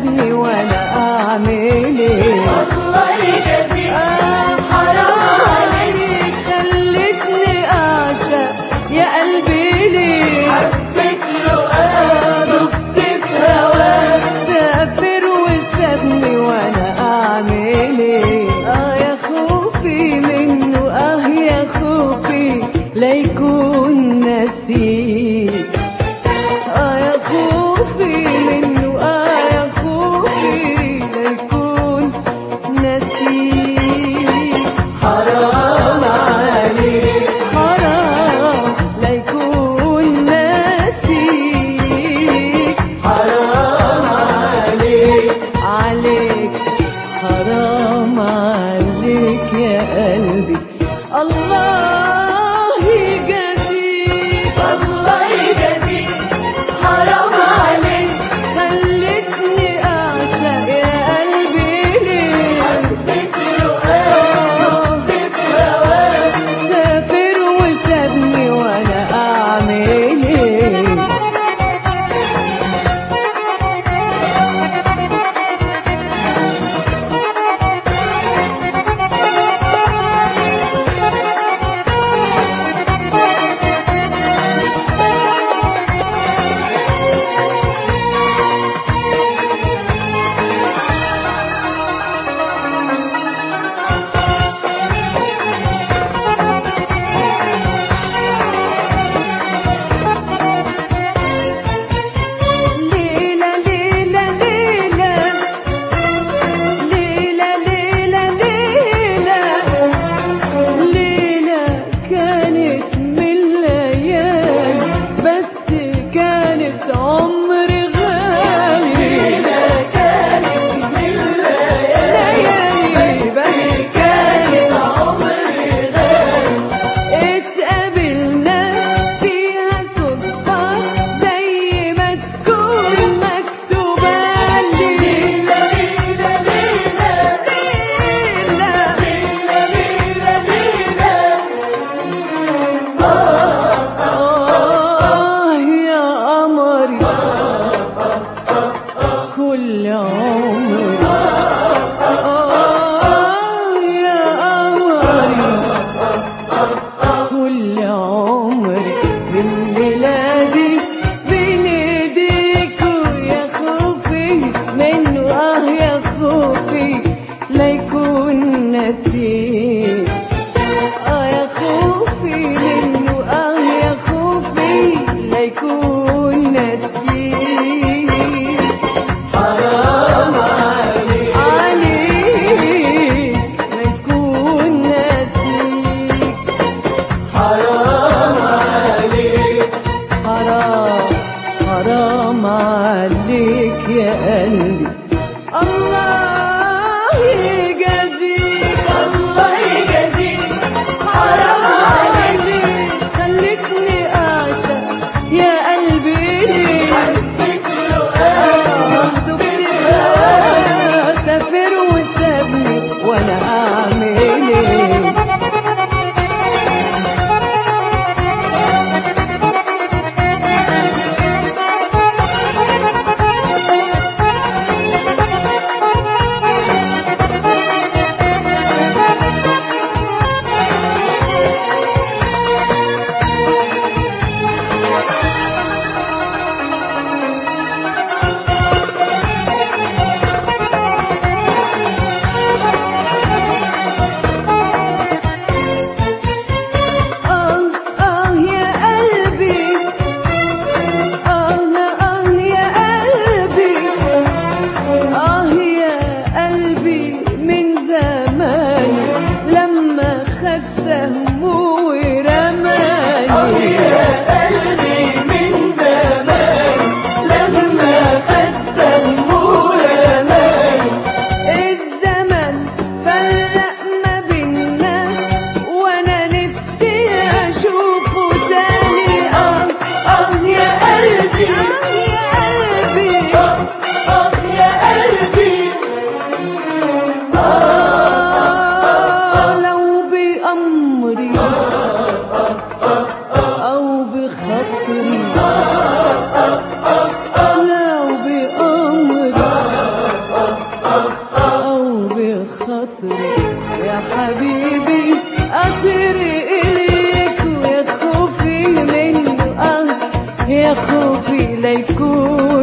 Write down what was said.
وسابني وانا اعمل ايه؟ الله يجازيك حرام عليك، خلتني اعشق يا قلبي ليه؟ حبيت له دبت في هواك، سافر وسابني وانا اعمل ايه؟ يا خوفي منه، يا خوفي لا يكون نسيك. يا خوفي منه، يا خوفي لا يكون نسيك. حرام عليك، حرام لا يكون نسيك. حرام عليك، عليك حرام عليك يا قلبي. الله يجازيك، الله يجازيك حرام عليك، خلتني اعشق يا قلبي ليه؟ حبيت له دبت في هواك، سافر وسابني وانا اعمل ايه؟ ليلة ليلة ليلة ليلة ليلة ليلة ليلة كانت من الليالي، بس كانت عمر غالي. كانت من ليالي بس كانت عمري غالي، اتقابلنا فيها صدفة زي ما تكون مكتوبة لي. ليلة ليلة ليلة ليلة ليلة ليلة ليلة، يا قمري كل عمري، يا قمري كل عمري بالليلة دي بين ايديك. ويا خوفي منه، يا خوفي لا يكون نسيك. يا خوفي منه، يا خوفي لا يكون نسيك. حرام عليك، عليك لا يكون نسيك. حرام عليك، حرام حرام عليك يا قلبي. الله يجازيك، الله يجازيك حرام عليك، خلتني اعشق يا قلبي ليه؟ حبيت له دبت في هواك، سافر وسابني وانا اعمل ايه؟ يكون